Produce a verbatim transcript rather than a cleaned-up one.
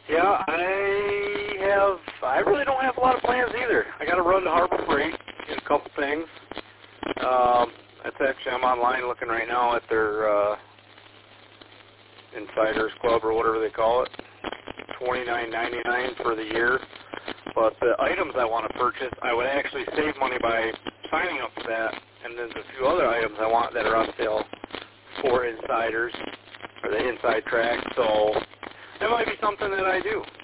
Yeah, I have. I really don't have a lot of plans either. I got to run to Harbor Freight, get a couple things. Um, that's actually I'm online looking right now at their uh, Insiders Club or whatever they call it. twenty-nine ninety-nine for the year. But the items I want to purchase, I would actually save money by signing up for that. And there's a few other items I want that are on sale for Insiders or the Inside Track. So that might be something that I do.